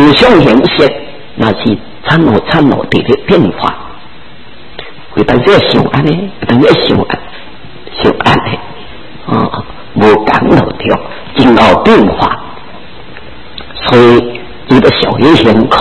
无相形式，那是参悟的变化。会当这想安呢，当这想安呢，无感老跳，真有变化。所以伊个小于辛苦，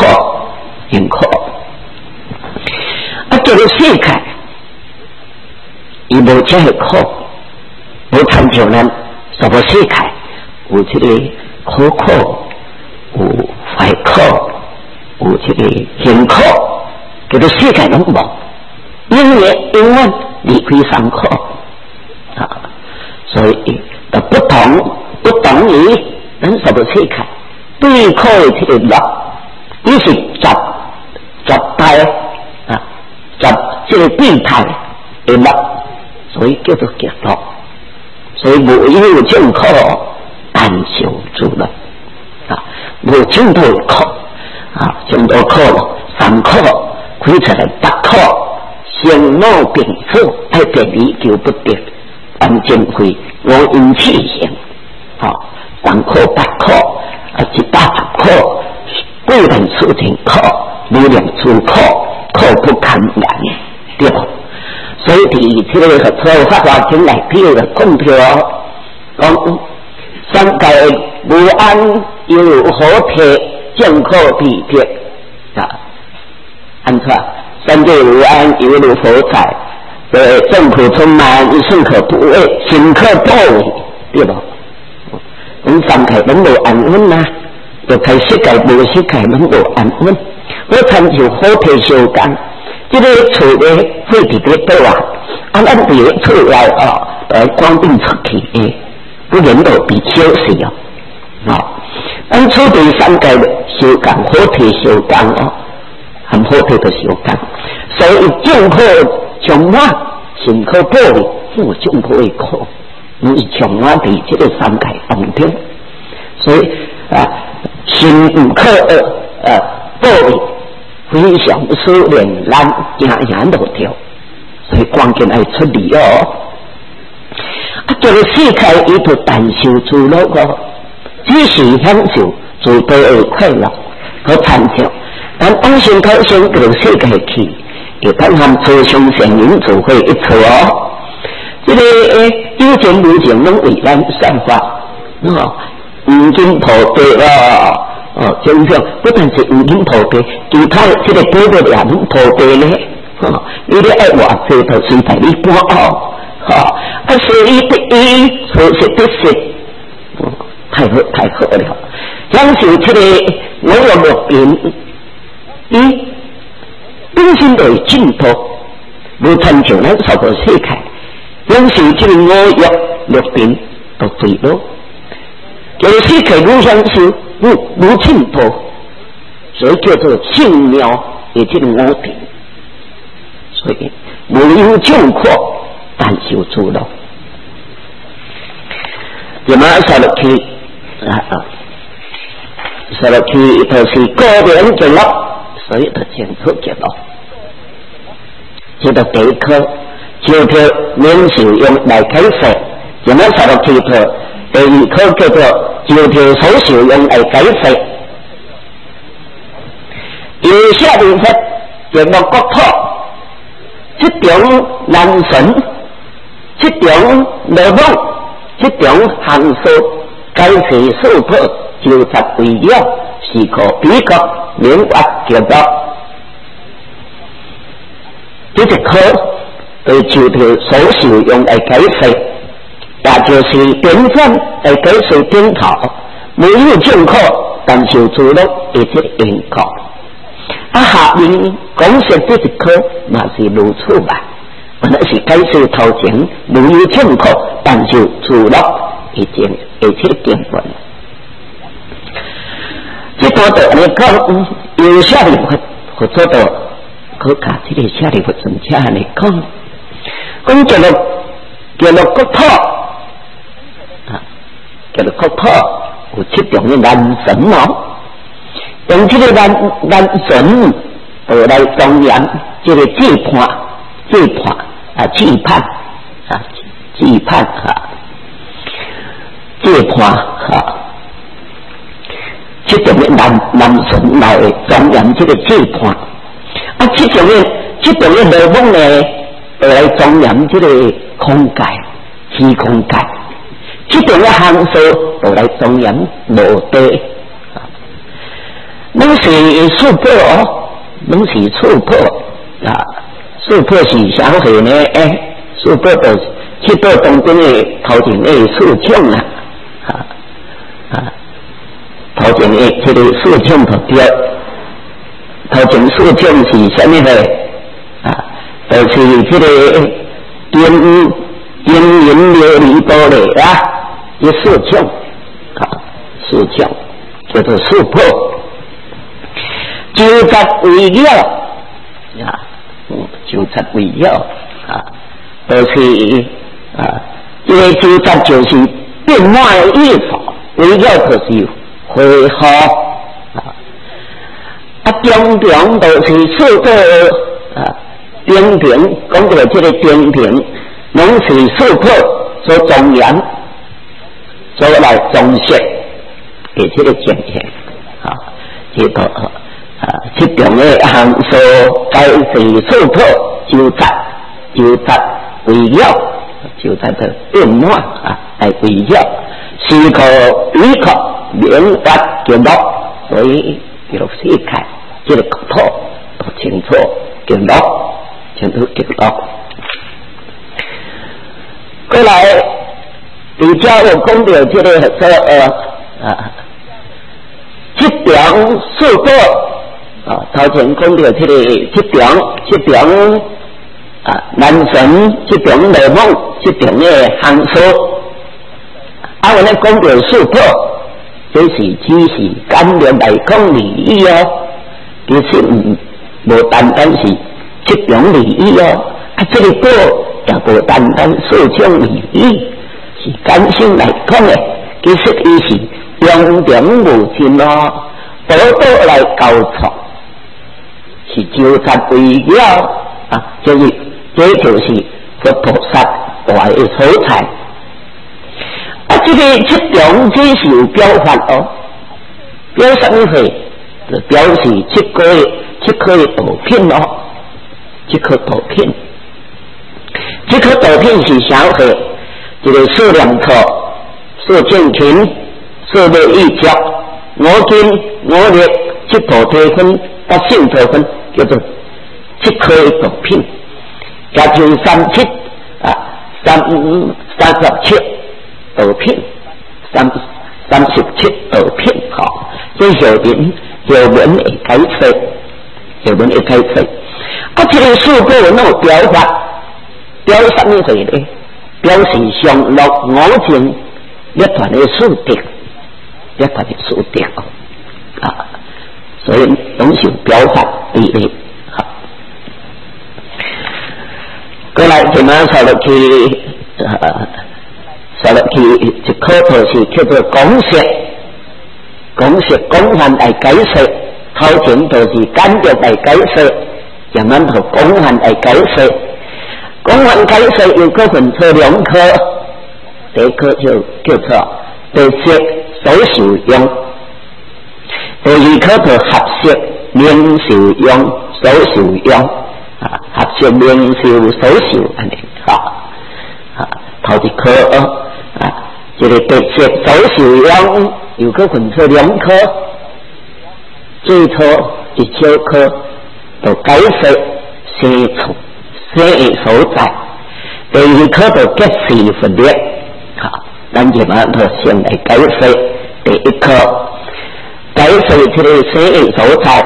叫做世界，伊无这个苦，无参照咱什么世界，有这个苦苦，有坏苦，有这个辛苦，叫做世界拢无，永远离开三苦啊，所以不同于咱什么世界。对苦的这个乐，伊是集态啊，集这个对态的乐，所以叫做极乐。所以无有种苦，但受诸乐啊，无种多苦啊，种多苦三苦开出来八苦，生老病死爱别离求不得，安正会我因气性啊，三苦八苦。一大苦，不能出庭苦，无量出苦，苦不堪言，对吧？所以第这个和佛法华经来譬如讲条，讲三界无安又何体，正苦必撇啊！安怎？三界无安犹如火柴，众苦充满，甚可怖畏，心可怖畏，对吧？三界拢无安稳啊，就睇世界无世界拢无安稳。我参照好体相共，这个厝咧废伫咧倒啊，咱伫咧厝内光腚出去诶，不然就被烧死哦。咱厝第三界相共，好体相共哦，含好体都相共，所以众苦充满，心可怖畏，负众苦的苦。你从我哋这个三界当中，所以心不可怖畏，非常思念咱行路条，所以关键要出力哦。这个世界伊就但受诸乐个，只是享受诸多的快乐和参照，但当心考生这个世界去，也当他们初相成人就会一错哦。这个有情无情拢为咱散发，无尽菩提真相不但是无尽菩提，其他这个果报也拢菩提咧，你咧爱偌济就随便你搬哦，所以第一所是不是，太好了，享受这个我有六品，本身就会净土，无参照咱所个世界。享受这个五欲六品都对咯，有世界无享受，无净土，所以叫做性妙的这个五品。所以无有众苦，但受诸乐。怎么说落去说落去就是个人极乐，所以就净土极乐。这个第一课。就叫免受用来开示，怎么说到这个？第二课叫做就叫所受用来开示。以下部分就六国土，这种难神，这种内梦，这种行数，开示数破90为了，是可比较明白叫做这一课。就条所受用来解释，也就是典范来解释顶头，没有正确，但受诸乐的这个因果。下面讲说这一科嘛是如此吧，那是解释头前没有正确，但受诸乐的这个经文。这段的你讲有下里或做到，可卡这个下里或怎下来讲？讲叫做国土叫做国土有7种的男神哦，用这个男神来当然这个期盼期盼这种的南宋来中原这个祭盘，这种的罗梦呢，来中原这个空界、虚空界，这种的行数就来中原无地，拢是素破哦，拢是素破素破是啥货呢？素破就是去到当中的头前的素种啦，头前的这个素种就对，头前素种是什么货？就是这个天人琉璃玻璃这素种素种叫做素破，90为了90为了就是这个90就是变化的意思，为了就是恢复中中就是素破天平，讲到这个天平，拢是素破所庄严，所来装饰的这个情形这个这种的行数该是素破90为了90的变化来为了思考理考明白见到，所以叫做世界这个口头都清楚见到。全都记录。过来，比较有讲到这个这条速度头前讲到这个这条男神这条内梦这条的行数，我们讲到速度，这是只是简略来讲而已其实无单单是。这种利益这个果也无单单素种利益，是感性来讲的，其实伊是中中无尽多多来交错，是90为了就是这就是佛菩萨大的所在。这种这是有表法表什么会？就表示这颗毒品这颗毒品是啥货？这个数量错、数正勤、数的意角、五金、五力、七头体分、性头分，叫做这颗毒品。也就37毒品，37毒品，这有人会解释，这个数个那种表法，表什么会呢？表示上落五情一团的数值，所以拢是表法比例。过来就马上落去，一科头是叫做公式广泛来解释，头前就是简略来解释。慢慢头广泛来解释，广泛解释又可分出2科，第一科就叫做特色所受用，第二科就合适名受用所受用，合适名受所受安尼头一科这个特色所受用又可分出2科，最初一小科。就解释生处生的所在，第二科就结识分裂，咱就马上先来解释第一科，解释这个生的所在。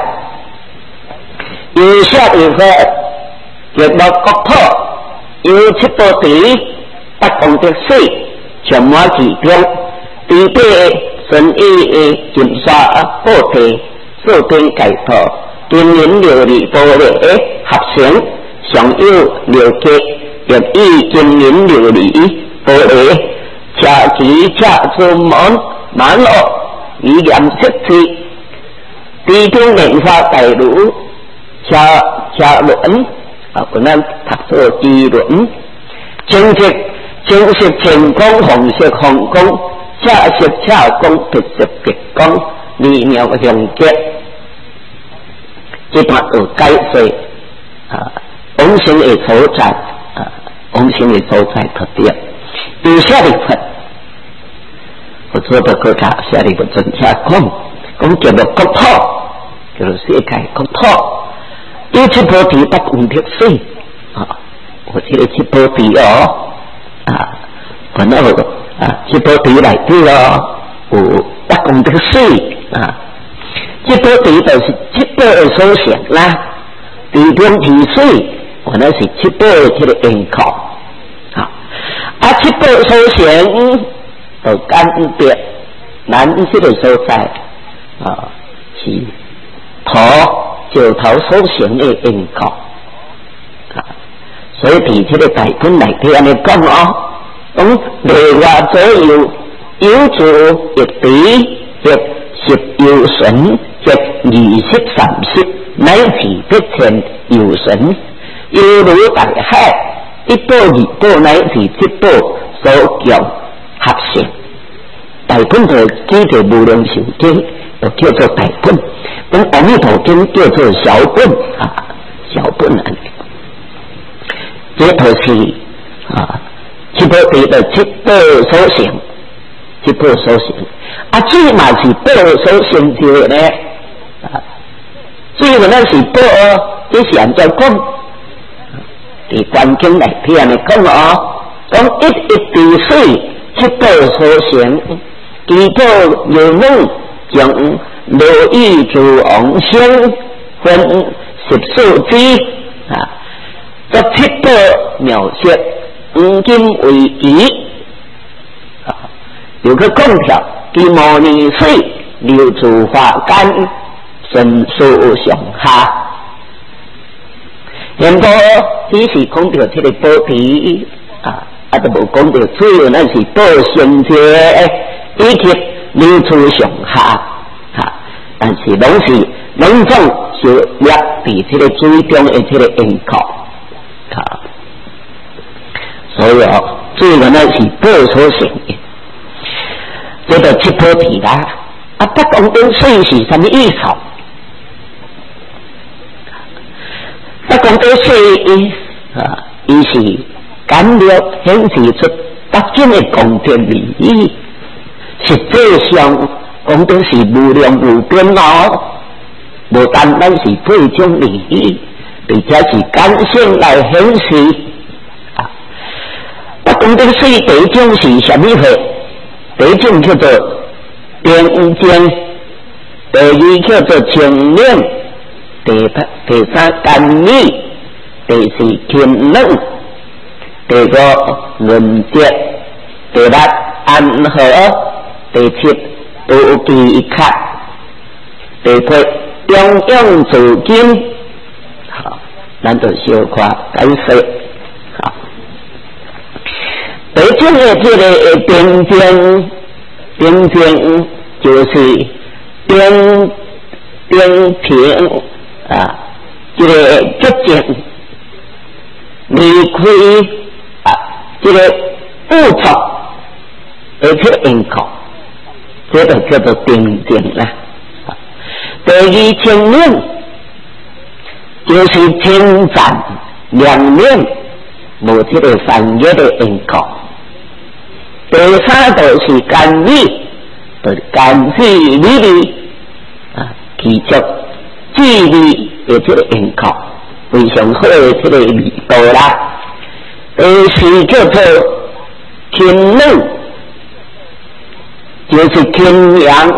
以下一个节目国土有7多地，8公的水，全马其中，地底顺义的金沙布地，数天解脱。金银琉璃玻璃合成，常有六节，亦以金银琉璃玻璃，恰其恰出满落，以颜色体，地中莲花大如，恰轮，我们读作地轮，正色青光，红色红光，恰色恰光，白色白光， 微妙用结，这段有解释往生的所在往生的所在特点。有下一份，我做的国家下一份真下讲叫做国土，叫做世界国土。有七宝地不公平水我这个七宝地本来七宝地内底有不公平水七宝地就是七宝的所成啦，地中提水，原来是七宝的这个因靠七宝所成就干别咱这个所在是石头所成的因靠所以伫这个大本内底安尼讲讲内外左右有主一比一十有神一2030乃至不前有神犹如大海一宝二宝乃至七宝所叫合成。大本就记着无量寿经，就叫做大本；跟阿弥陀经叫做小本小本这就是七宝地的七宝所成，七宝所成这嘛是宝所成就呢这个呢是宝这是按照讲伫观经内底安尼讲讲一滴水七宝所成，其宝有能将落雨诸王星分14支这七宝描写黄金为宜有个供条其摩尼水流出花干神树上下现在只是讲到这个宝地都无讲到主要那是宝成就以及流出上下但是拢总是约伫这个水中的这个因靠所以主要那是宝所成的这个七宝地啦不讲到水是什么意思不讲到水伊是感略显示出北京的公平利益，实际上讲到是无量无边无单单是这种利益，而且是感性来显示讲到水第一种是什么货？第一种叫做平静，第二叫做清凉，第三甘美，第四天冷，第五润泽，第六安和，第七无饥渴，第八中央自金。咱就小看解释第一种的这个平静就是平这个寂静离开这个污浊而且因靠，这个叫做平静啦。第二清凉就是清湛亮亮无这个烦恼的因靠。第三就是甘美，就是甘喜美丽其中智力的这个因靠非常好的这个味道啦。第四叫做清冷，就是清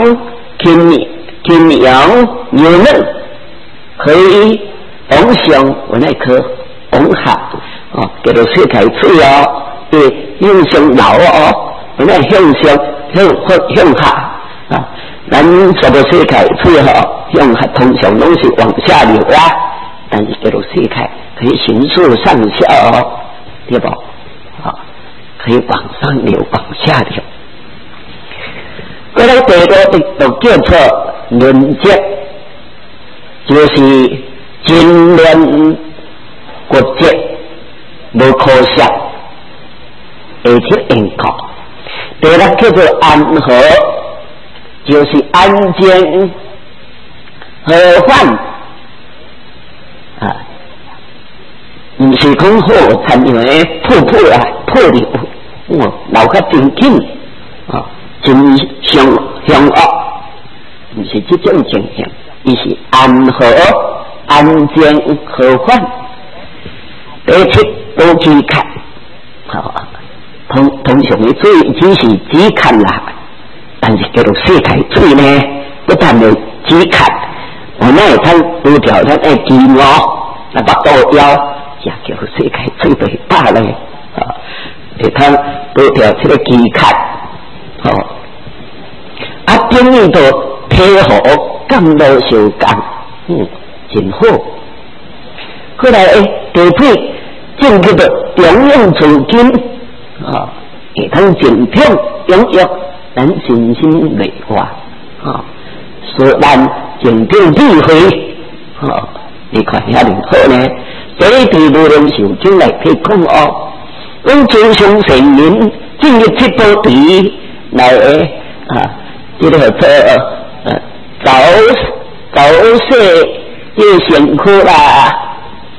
阳有冷，可以往上我那颗往下叫做世界水向上流我那向下咱所有世界水向下通常拢是往下流啦，但是叫做世界可以迅速上下对不可以往上流往下流。过来第二个就叫做润泽，就是精炼骨质无可惜而且因靠。第六叫做安和， 就是安静和缓啊，唔是讲好参样诶破啊破流，流较真紧啊，真凶恶，唔是这种情形，伊是安和安静和缓，而且都只看，通常的水只是只看啦，但是叫做世界水呢，不但是只看，我那会通有条咱爱记我，那把刀腰。也叫世界最伟大咧，会通多条这个期刊，等于都配合降到小降，真好。后来地配进去的中央资金，会通真平永约咱信心未化，虽然真平智慧，你看遐尼好呢。这一地无人受经来去讲哦，用尊上神明进入七宝地来这个做早世这辛苦啦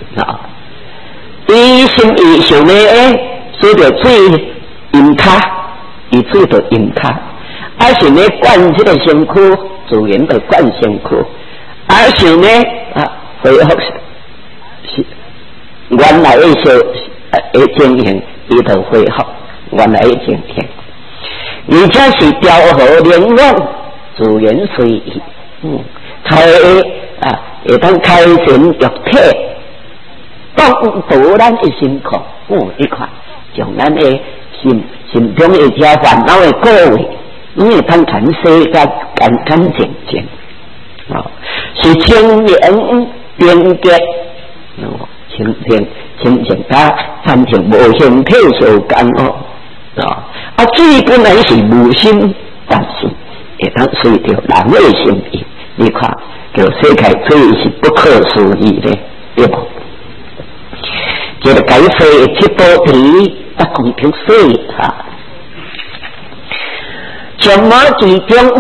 伊心意想呢所着水饮卡，伊水着饮卡，想呢灌这个身躯，自然就灌身躯，想呢恢复是。原来的情形，伊就恢复原来的情形，而且是调和灵光，自然随意，开会当开神入体，帮助咱的心壳，你看，将咱的心中的这烦恼的各位，拢会当看世界干净净，是清廉廉洁。清净他反正无形体相干水本来是无心，但是会当随着人的心意，你看叫世界水是不可思议的，对不？这个解释七宝地公平水什么其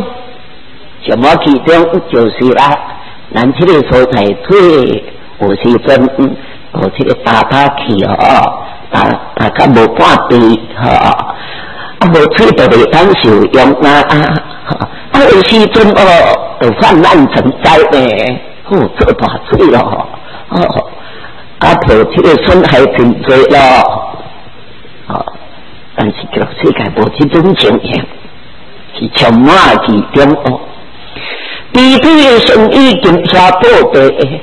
中就是啦，咱这个所在水有时阵。这个打去大家无半地无水就袂当受用有时阵就泛滥成灾咧，做大水咯，无这个损害真多咯，但是这个世界无这种情形，是充满其中地的生意金沙宝贝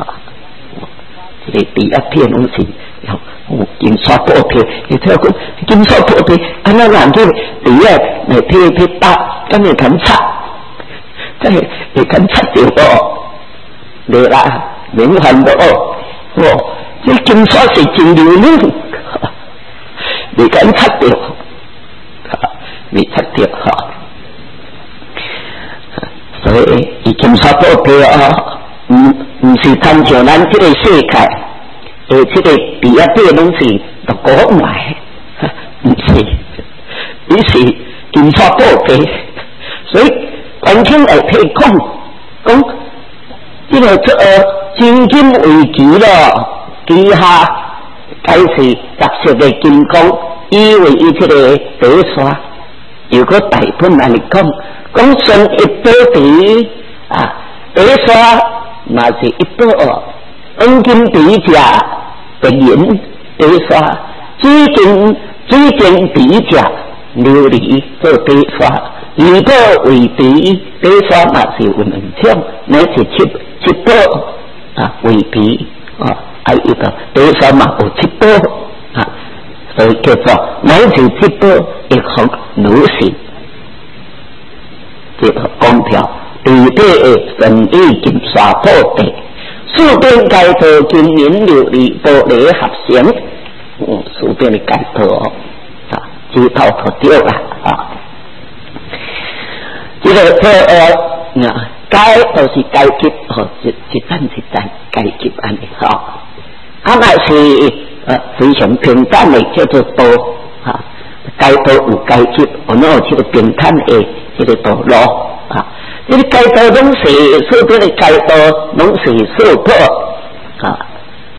第一片拢是金沙宝贝，你睇下金沙宝贝，安那人哋第一嚟批打，跟住咁擦，真係你咁擦掉你啦，明痕即金沙是真流溜，你咁擦掉，你擦掉所以金沙宝贝唔是参照咱这个世界，这个第一啲拢是都讲埋，唔是，你是金沙宝贝，所以环境会提讲这个真金为基咯，基下开始特色的金光，以为伊这个底刷，如果大本来讲算一宝地底刷。那是一宝黄金比价的银底刷，水晶比价琉璃做底刷，二宝为比底刷嘛是有两种，那是七宝为比一个底刷嘛有七宝所以叫做那是七宝一行如是，这个公票。地底的神意金沙宝地，四边街道金银琉璃玻璃合成，四边的街道这套就对啦这个街就是阶级一层一层阶级安尼那是非常平淡的叫做道街道有阶级，那有这个平坦的这个道路。 啊！这个街道拢是所得的街道，拢是所破。